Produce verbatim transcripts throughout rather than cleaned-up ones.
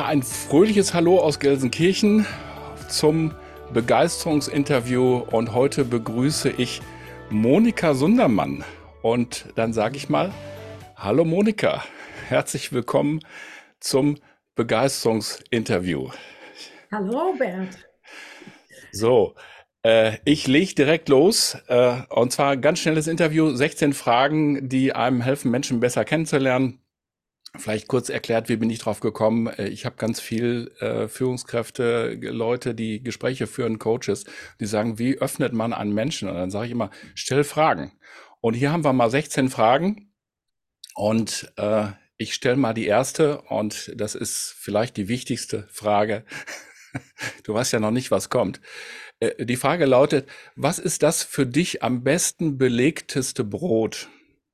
ein fröhliches Hallo aus Gelsenkirchen zum Begeisterungsinterview und heute begrüße ich Monika Sundermann. Und dann sage ich mal, hallo Monika, herzlich willkommen zum Begeisterungsinterview. Hallo Bert. So, äh, ich lege direkt los äh, und zwar ein ganz schnelles Interview, sechzehn Fragen, die einem helfen, Menschen besser kennenzulernen. Vielleicht kurz erklärt, wie bin ich drauf gekommen? Äh, Ich habe ganz viel äh, Führungskräfte, Ge- Leute, die Gespräche führen, Coaches, die sagen, wie öffnet man einen Menschen? Und dann sage ich immer, stell Fragen. Und hier haben wir mal sechzehn Fragen und äh, ich stelle mal die erste und das ist vielleicht die wichtigste Frage. Du weißt ja noch nicht, was kommt. Äh, die Frage lautet, was ist das für dich am besten belegteste Brot?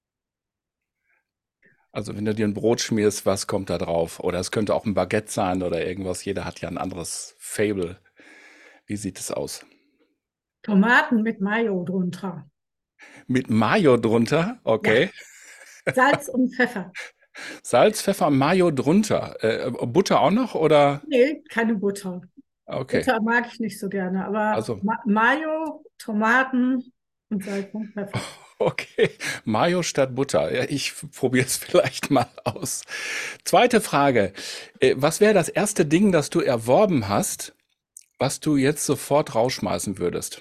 Also wenn du dir ein Brot schmierst, was kommt da drauf? Oder es könnte auch ein Baguette sein oder irgendwas. Jeder hat ja ein anderes Fable. Wie sieht es aus? Tomaten mit Mayo drunter. Mit Mayo drunter, Ja, okay. Salz und Pfeffer. Salz, Pfeffer, Mayo drunter. Äh, Butter auch noch oder? Nee, keine Butter. Okay. Butter mag ich nicht so gerne, aber Also, Ma Mayo, Tomaten und Salz und Pfeffer. okay. Mayo statt Butter. Ja, ich probiere es vielleicht mal aus. Zweite Frage. Äh, Was wäre das erste Ding, das du erworben hast, was du jetzt sofort rausschmeißen würdest?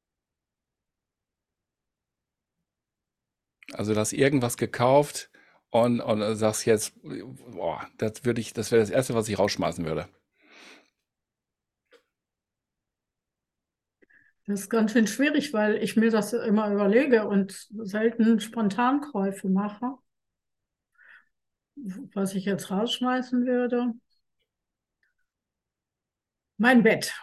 Also, du hast irgendwas gekauft und, und sagst jetzt, boah, das würde ich, das wäre das Erste, was ich rausschmeißen würde. Das ist ganz schön schwierig, weil ich mir das immer überlege und selten Spontankäufe mache. Was ich jetzt rausschmeißen würde. Mein Bett.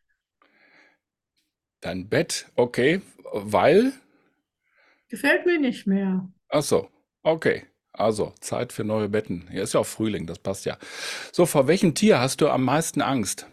Dein Bett, okay, weil, Gefällt mir nicht mehr. ach so, okay. Also, Zeit für neue Betten. Hier ist ja auch Frühling, das passt ja. So, vor welchem Tier hast du am meisten Angst?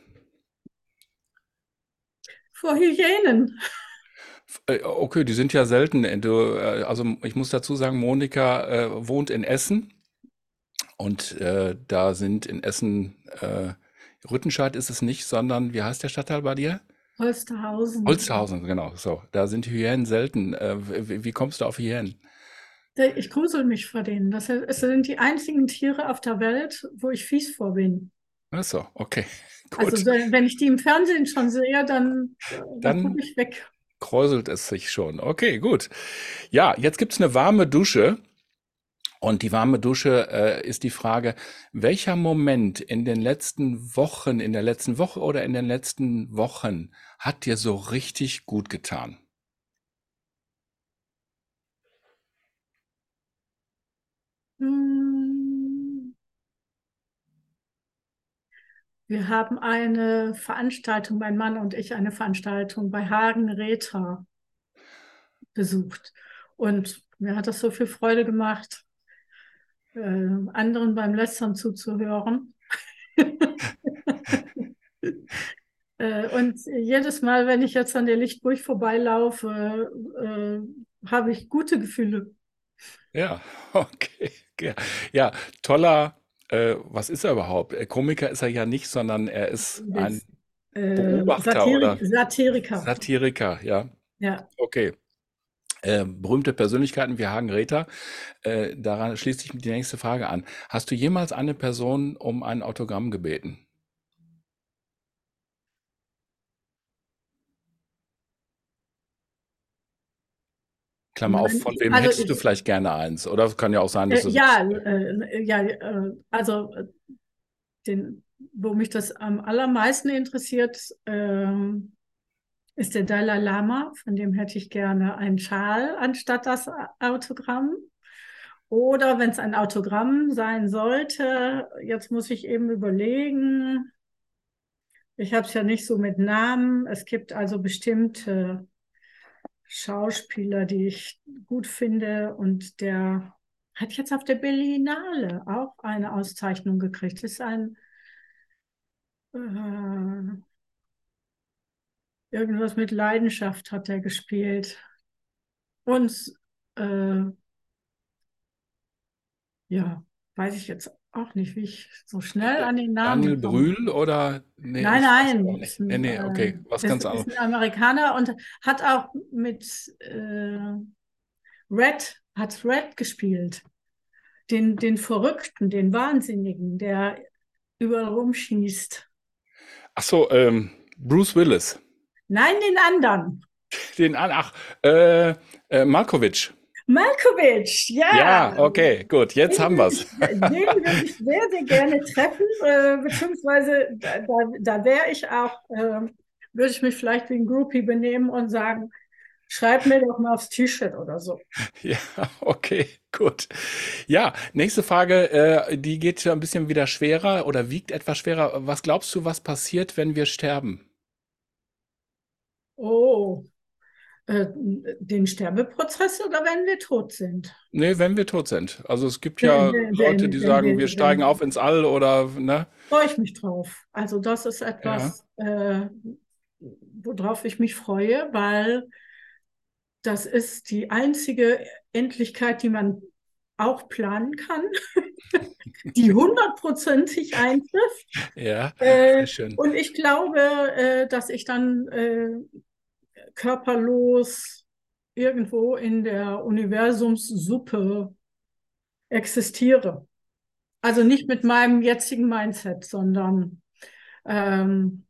Vor Hyänen. Äh, okay, die sind ja selten. Äh, Du, äh, also, ich muss dazu sagen, Monika äh, wohnt in Essen und äh, da sind in Essen, äh, Rüttenscheid ist es nicht, sondern wie heißt der Stadtteil bei dir? Holsterhausen. Holzhausen, genau, so. Da sind Hyänen selten. Äh, wie, wie kommst du auf Hyänen? Ich grusel mich vor denen. Das es sind die einzigen Tiere auf der Welt, wo ich fies vor bin. Ach so, okay, Also gut. wenn wenn ich die im Fernsehen schon sehe, dann, äh, dann gucke Dann ich weg. kräuselt es sich schon. Okay, gut. Ja, jetzt gibt's eine warme Dusche. Und die warme Dusche äh, ist die Frage, welcher Moment in den letzten Wochen, in der letzten Woche oder in den letzten Wochen hat dir so richtig gut getan? Hm, Wir haben eine Veranstaltung, mein Mann und ich, eine Veranstaltung bei Hagen Räther besucht. Und mir hat das so viel Freude gemacht, äh, anderen beim Lästern zuzuhören. Äh, Und jedes Mal, wenn ich jetzt an der Lichtburg vorbeilaufe, äh, habe ich gute Gefühle. Ja, okay. Ja, ja, toller, äh, was ist er überhaupt? Äh, Komiker ist er ja nicht, sondern er ist ein Das, äh, Beobachter Satirik, oder Satiriker. Satiriker, ja. Ja. Okay. Äh, berühmte Persönlichkeiten wie Hagen Räther. Äh, daran schließt sich die nächste Frage an. Hast du jemals eine Person um ein Autogramm gebeten? Klammer auf, von Nein, wem also hättest du ich, vielleicht gerne eins? Oder es kann ja auch sein, dass äh, du sagst, ja, äh, ja, äh, also äh, den, wo mich das am allermeisten interessiert, ähm, ist der Dalai Lama. Von dem hätte ich gerne einen Schal anstatt das Autogramm. Oder wenn es ein Autogramm sein sollte, jetzt muss ich eben überlegen, ich habe es ja nicht so mit Namen. Es gibt also bestimmte Schauspieler, die ich gut finde. Und der hat jetzt auf der Berlinale auch eine Auszeichnung gekriegt. Das ist ein äh, irgendwas mit Leidenschaft hat er gespielt. Und äh, ja, weiß ich jetzt auch nicht, wie ich so schnell an den Daniel Namen komme. Brühl oder? Nee, Nein, ich weiß nein, auch ist nicht. Nee, ein, nee, okay, was äh, ist, ganz ist anderes. ein Amerikaner und hat auch mit äh, Red, hat Red gespielt. Den, den Verrückten, den Wahnsinnigen, der überall rumschießt. Ach so, ähm, Bruce Willis. Nein, den anderen. Den an, ach, äh, äh, Malkovich. Malkovich, ja. Ja, okay, gut, jetzt Den haben würde wir's. ich, den würde ich sehr, sehr gerne treffen, äh, beziehungsweise da, da, da wäre ich auch, äh, würde ich mich vielleicht wie ein Groupie benehmen und sagen, schreib mir doch mal aufs T-Shirt oder so. Ja, okay, gut. Ja, nächste Frage, äh, die geht ja ein bisschen wieder schwerer oder wiegt etwas schwerer. Was glaubst du, was passiert, wenn wir sterben? Oh, äh, den Sterbeprozess oder wenn wir tot sind? Nee, wenn wir tot sind. Also es gibt Wenn, ja wenn, Leute, wenn, die wenn sagen, wir, wir steigen wenn, auf ins All oder, ne? freue ich mich drauf. Also das ist Ja, etwas, äh, worauf ich mich freue, weil das ist die einzige Endlichkeit, die man auch planen kann, die hundertprozentig eintrifft. ja, Äh, sehr schön. und ich glaube, äh, dass ich dann äh, körperlos irgendwo in der Universumssuppe existiere. Also nicht mit meinem jetzigen Mindset, sondern ähm,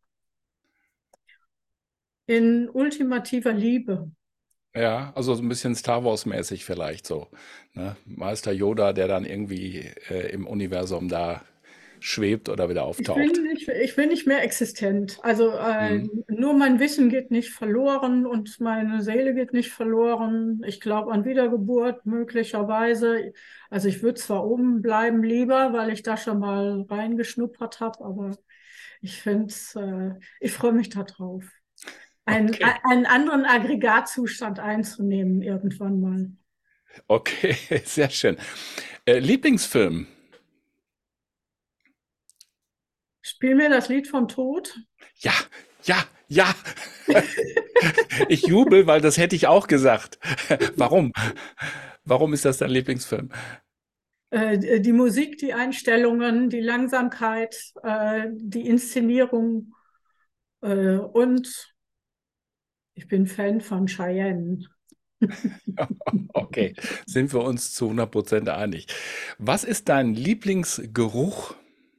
in ultimativer Liebe. Ja, also so ein bisschen Star Wars-mäßig vielleicht so. Ne? Meister Yoda, der dann irgendwie äh, im Universum da schwebt oder wieder Ich bin auftaucht. nicht, ich bin nicht mehr existent. Also äh, Mhm. nur mein Wissen geht nicht verloren und meine Seele geht nicht verloren. Ich glaube an Wiedergeburt möglicherweise. Also ich würde zwar oben bleiben lieber, weil ich da schon mal reingeschnuppert habe, aber ich finde äh, ich freue mich darauf, einen, Okay, einen anderen Aggregatzustand einzunehmen irgendwann mal. okay, sehr schön. Äh, Lieblingsfilm? Spiel mir das Lied vom Tod. Ja, ja, ja. Ich jubel, weil das hätte ich auch gesagt. Warum? Warum ist das dein Lieblingsfilm? Äh, die Musik, die Einstellungen, die Langsamkeit, äh, die Inszenierung äh, und ich bin Fan von Cheyenne. Okay, sind wir uns zu hundert Prozent einig. Was ist dein Lieblingsgeruch?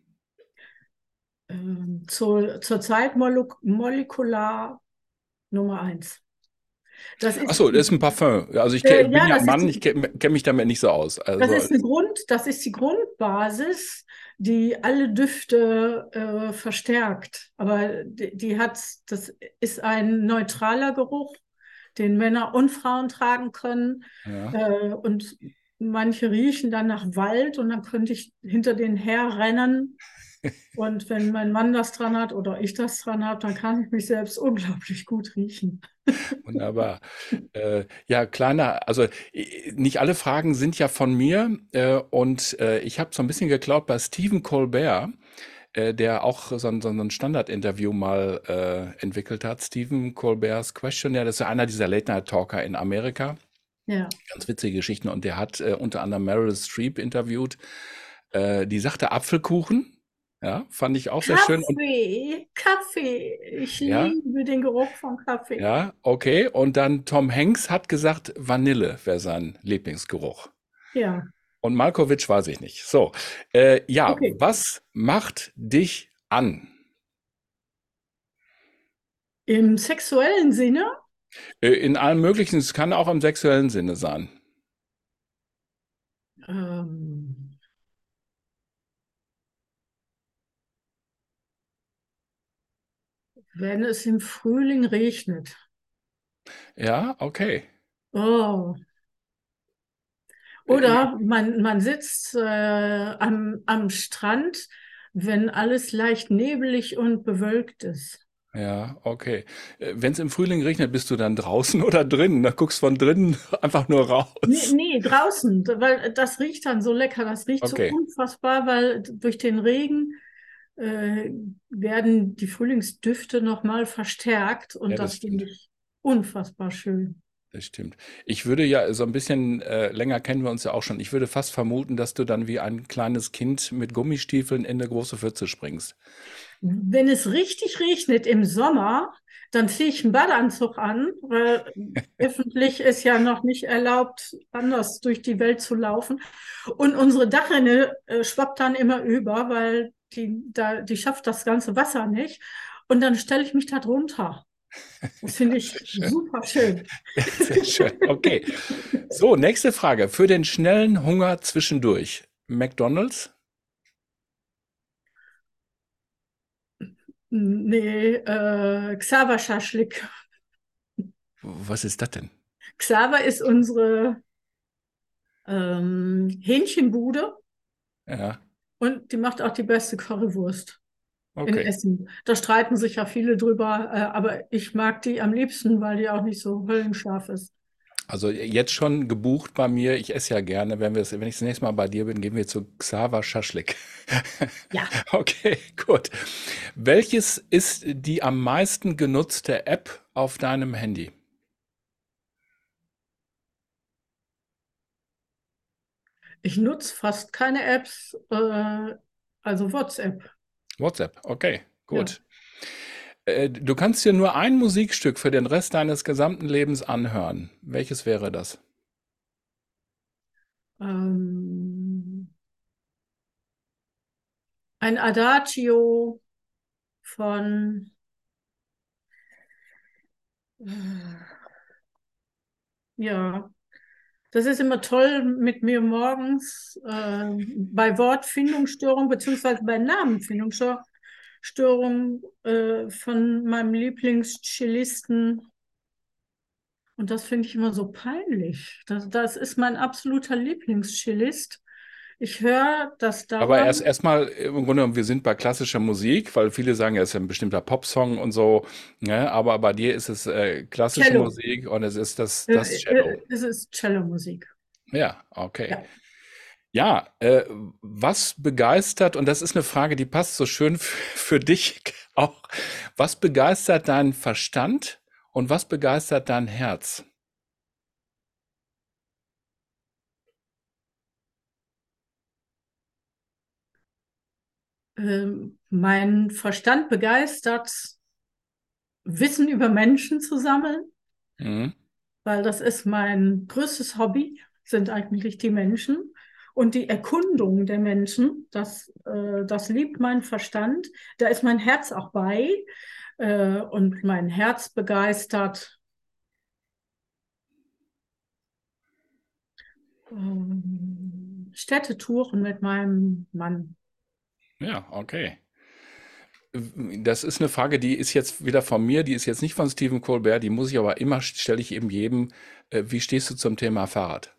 Ähm, zur, zurzeit molek molekular Nummer eins. Das Ach ist, so, das ist ein Parfum. Also ich ke- äh, bin ja, ja ein das ist Mann, ich die, kenne kenn mich damit nicht so aus. das Also ist eine Grund, das ist die Grundbasis, die alle Düfte äh, verstärkt. Aber die, die hat, das ist ein neutraler Geruch, den Männer und Frauen tragen können. ja. Äh, und manche riechen dann nach Wald und dann könnte ich hinter denen herrennen. Und wenn mein Mann das dran hat oder ich das dran habe, dann kann ich mich selbst unglaublich gut riechen. Wunderbar. Äh, ja, kleiner, also i- nicht alle Fragen sind ja von mir äh, und äh, ich habe so ein bisschen geklaut bei Stephen Colbert, äh, der auch so ein, so ein Standard-Interview mal äh, entwickelt hat. Stephen Colbert's Questionnaire, das ist ja einer dieser Late-Night-Talker in Amerika. Ja. Ganz witzige Geschichten und der hat äh, unter anderem Meryl Streep interviewt. Äh, die sagte Apfelkuchen. Ja, fand ich auch sehr schön. Und Kaffee, Kaffee. Ich ja, liebe den Geruch von Kaffee. ja, okay. Und dann Tom Hanks hat gesagt, Vanille wäre sein Lieblingsgeruch. Ja, Und Malkovich weiß ich nicht. So, äh, ja, okay. was macht dich an? Im sexuellen Sinne, Äh, in allem Möglichen, es kann auch im sexuellen Sinne sein. ähm, wenn es im Frühling regnet. Ja, okay. Oh. Äh, Oder man, man sitzt äh, am, am Strand, wenn alles leicht nebelig und bewölkt ist. Ja, okay. Wenn es im Frühling regnet, bist du dann draußen oder drinnen? Da guckst von drinnen einfach nur Nee, raus. nee, draußen, weil das riecht dann so lecker, das riecht so Okay, unfassbar, weil durch den Regen äh, werden die Frühlingsdüfte nochmal verstärkt und ja, das das finde stimmt. ich unfassbar schön. Das stimmt. Ich würde ja so ein bisschen, äh, länger kennen wir uns ja auch schon. Ich würde fast vermuten, dass du dann wie ein kleines Kind mit Gummistiefeln in 'ne große Pfütze springst. Wenn es richtig regnet im Sommer, dann ziehe ich einen Badeanzug an, weil öffentlich ist ja noch nicht erlaubt, anders durch die Welt zu laufen. Und unsere Dachrinne äh, schwappt dann immer über, weil die, da, die schafft das ganze Wasser nicht. Und dann stelle ich mich da drunter. Das finde ich Sehr schön. super schön. Sehr schön. Okay. So, nächste Frage. Für den schnellen Hunger zwischendurch. McDonald's? Nee, äh, Xaver Schaschlik. Was ist das denn? Xaver ist unsere ähm, Hähnchenbude Ja, und die macht auch die beste Currywurst in okay. Essen. Da streiten sich ja viele drüber, äh, aber ich mag die am liebsten, weil die auch nicht so höllenscharf ist. Also jetzt schon gebucht bei mir. Ich esse ja gerne. Wenn wir wenn ich das nächste Mal bei dir bin, gehen wir zu Xaver Schaschlik. Ja, Okay, gut. Welches ist die am meisten genutzte App auf deinem Handy? ich nutze fast keine Apps, äh, also WhatsApp. WhatsApp. Okay, Ja. gut. Äh, du kannst dir nur ein Musikstück für den Rest deines gesamten Lebens anhören. Welches wäre das? Ähm, ein Adagio von, äh, ja, das ist immer toll mit mir morgens äh, bei Wortfindungsstörung beziehungsweise bei Namenfindungsstörung äh, von meinem Lieblingscellisten. Und das finde ich immer so peinlich. Das, das ist mein absoluter Lieblingscellist. Ich höre das Aber erst dauernd. erstmal im Grunde genommen, wir sind bei klassischer Musik, weil viele sagen, ja, es ist ja ein bestimmter Popsong und so, ne? Aber bei dir ist es äh, klassische Cello. Musik und es ist das, das Äh, Cello. äh, es ist Cello-Musik. Ja, okay. Ja. Ja, äh, was begeistert, und das ist eine Frage, die passt so schön für, für dich auch, was begeistert deinen Verstand und was begeistert dein Herz? Ähm, mein Verstand begeistert, Wissen über Menschen zu sammeln, Mhm. weil das ist mein größtes Hobby, sind eigentlich die Menschen und die Erkundung der Menschen. Das, äh, das liebt mein Verstand. Da ist mein Herz auch bei. Äh, und mein Herz begeistert ähm, Städtetouren mit meinem Mann. Ja, okay. Das ist eine Frage, die ist jetzt wieder von mir, die ist jetzt nicht von Stephen Colbert, die muss ich aber immer, stelle ich eben jedem, äh, wie stehst du zum Thema Fahrrad?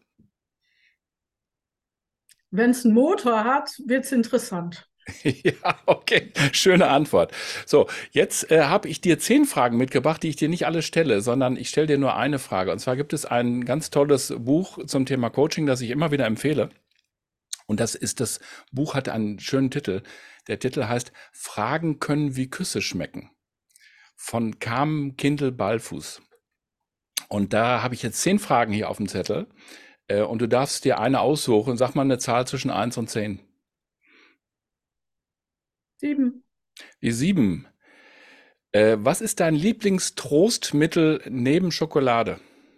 Wenn es einen Motor hat, wird es interessant. Ja, okay, schöne Antwort. So, jetzt äh, habe ich dir zehn Fragen mitgebracht, die ich dir nicht alle stelle, sondern ich stelle dir nur eine Frage. Und zwar gibt es ein ganz tolles Buch zum Thema Coaching, das ich immer wieder empfehle. Und das ist das Buch hat einen schönen Titel. Der Titel heißt Fragen können wie Küsse schmecken von Carmen Kindel-Ballfuß. Und da habe ich jetzt zehn Fragen hier auf dem Zettel. Äh, und du darfst dir eine aussuchen. Sag mal eine Zahl zwischen eins und zehn. Sieben. Die sieben. Äh, was ist dein Lieblingstrostmittel neben Schokolade?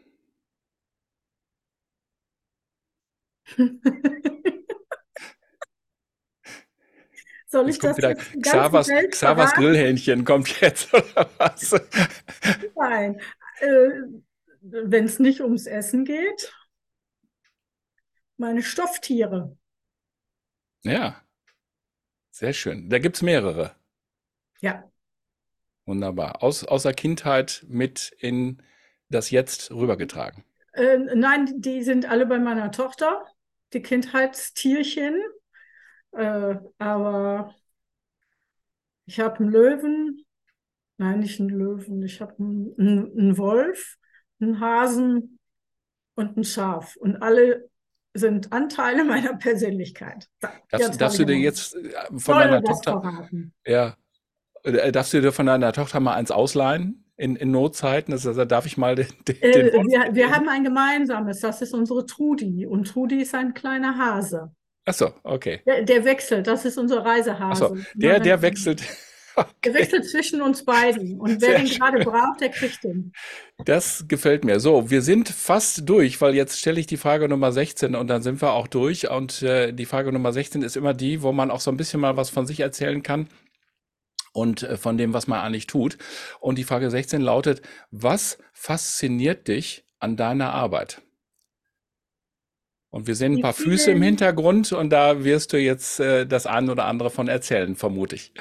Soll Jetzt ich kommt das wieder jetzt die ganze Xavers, Welt Xavers verraten? Grillhähnchen kommt jetzt, oder was? Nein. Äh, Wenn es nicht ums Essen geht, meine Stofftiere. Ja, sehr schön. Da gibt's mehrere. Ja. Wunderbar. Aus, aus der Kindheit mit in das Jetzt rübergetragen. Äh, nein, die sind alle bei meiner Tochter, die Kindheitstierchen. Äh, aber ich habe einen Löwen, nein, nicht einen Löwen, ich habe einen, einen, einen Wolf, einen Hasen und ein Schaf. Und alle sind Anteile meiner Persönlichkeit. So, Darfst, jetzt habe darfst ich du dir aber jetzt äh, von voll deiner was Tochter, verraten. ja, äh, darfst du dir von deiner Tochter mal eins ausleihen? in, in Notzeiten? Das, also, da darf ich mal den, den, den Äh, Wolf wir, wir mitnehmen? haben ein gemeinsames, das ist unsere Trudi. Und Trudi ist ein kleiner Hase. Ach so, okay. Der, der wechselt, das ist unser Ach so, Reisehase. Immer der, wenn, der wechselt. der Okay, wechselt zwischen uns beiden. Und wer sehr den gerade schön. braucht, der kriegt den. Das gefällt mir. So, wir sind fast durch, weil jetzt stelle ich die Frage Nummer sechzehn und dann sind wir auch durch. Und äh, die Frage Nummer sechzehn ist immer die, wo man auch so ein bisschen mal was von sich erzählen kann und äh, von dem, was man eigentlich tut. Und die Frage sechzehn lautet, was fasziniert dich an deiner Arbeit? Und wir sehen ein Die paar Füße im vielen, Hintergrund und da wirst du jetzt äh, das eine oder andere von erzählen, vermute ich.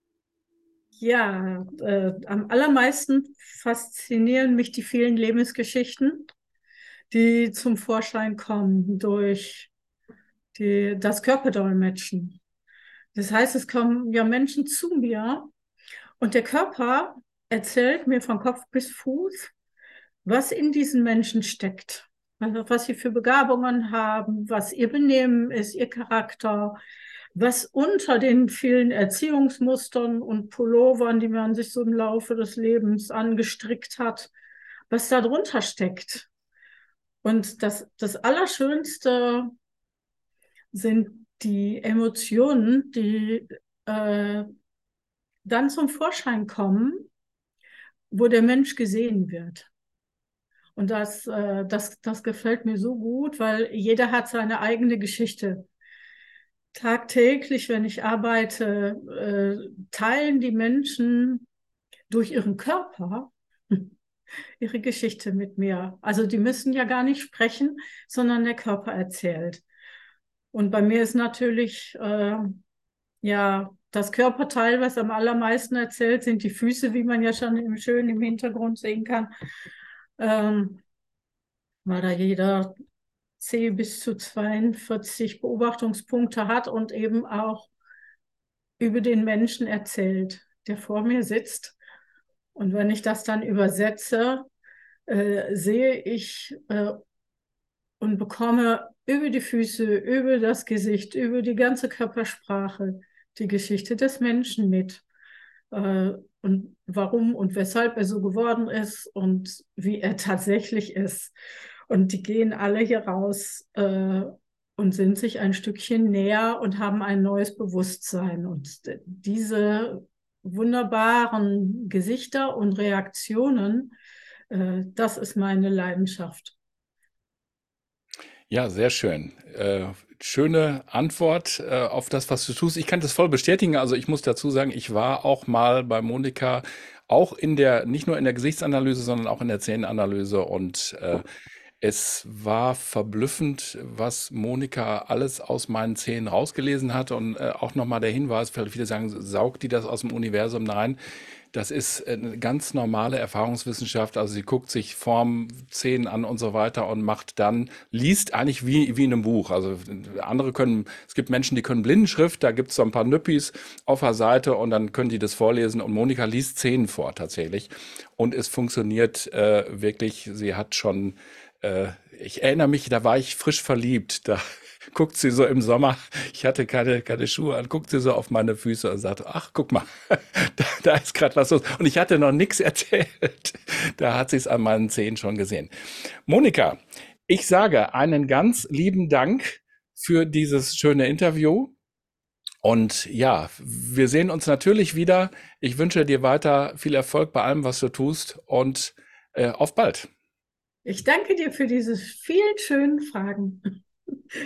ja, äh, am allermeisten faszinieren mich die vielen Lebensgeschichten, die zum Vorschein kommen durch die, das Körperdolmetschen. Das heißt, es kommen ja Menschen zu mir und der Körper erzählt mir von Kopf bis Fuß, was in diesen Menschen steckt. Also was sie für Begabungen haben, was ihr Benehmen ist, ihr Charakter, was unter den vielen Erziehungsmustern und Pullovern, die man sich so im Laufe des Lebens angestrickt hat, was da drunter steckt. Und das, das Allerschönste sind die Emotionen, die äh, dann zum Vorschein kommen, wo der Mensch gesehen wird. Und das, äh, das, das gefällt mir so gut, weil jeder hat seine eigene Geschichte. Tagtäglich, wenn ich arbeite, äh, teilen die Menschen durch ihren Körper ihre Geschichte mit mir. Also die müssen ja gar nicht sprechen, sondern der Körper erzählt. Und bei mir ist natürlich äh, ja das Körperteil, was am allermeisten erzählt, sind die Füße, wie man ja schon im, schön im Hintergrund sehen kann. Ähm, weil da jeder Zeh bis zu zweiundvierzig Beobachtungspunkte hat und eben auch über den Menschen erzählt, der vor mir sitzt. Und wenn ich das dann übersetze, äh, sehe ich äh, und bekomme über die Füße, über das Gesicht, über die ganze Körpersprache die Geschichte des Menschen mit. Äh, und warum und weshalb er so geworden ist und wie er tatsächlich ist. Und die gehen alle hier raus äh, und sind sich ein Stückchen näher und haben ein neues Bewusstsein. Und diese wunderbaren Gesichter und Reaktionen, äh, das ist meine Leidenschaft. Ja, sehr schön. Äh, schöne Antwort äh, auf das, was du tust. Ich kann das voll bestätigen. Also ich muss dazu sagen, ich war auch mal bei Monika, auch in der, nicht nur in der Gesichtsanalyse, sondern auch in der Zähnenanalyse. Und äh, es war verblüffend, was Monika alles aus meinen Zähnen rausgelesen hat. Und äh, auch nochmal der Hinweis, weil viele sagen, saugt die das aus dem Universum? Nein, das ist eine ganz normale Erfahrungswissenschaft. Also sie guckt sich Form, Zähne an und so weiter und macht dann, liest eigentlich wie, wie in einem Buch. Also andere können, es gibt Menschen, die können Blindenschrift, da gibt es so ein paar Nüppis auf der Seite und dann können die das vorlesen und Monika liest Szenen vor tatsächlich. Und es funktioniert äh, wirklich, sie hat schon äh, ich erinnere mich, da war ich frisch verliebt. Da guckt sie so im Sommer, ich hatte keine, keine Schuhe an, guckt sie so auf meine Füße und sagt, ach, guck mal, da, da ist gerade was los. Und ich hatte noch nichts erzählt. Da hat sie es an meinen Zehen schon gesehen. Monika, ich sage einen ganz lieben Dank für dieses schöne Interview. Und ja, wir sehen uns natürlich wieder. Ich wünsche dir weiter viel Erfolg bei allem, was du tust und äh, auf bald. Ich danke dir für diese vielen schönen Fragen.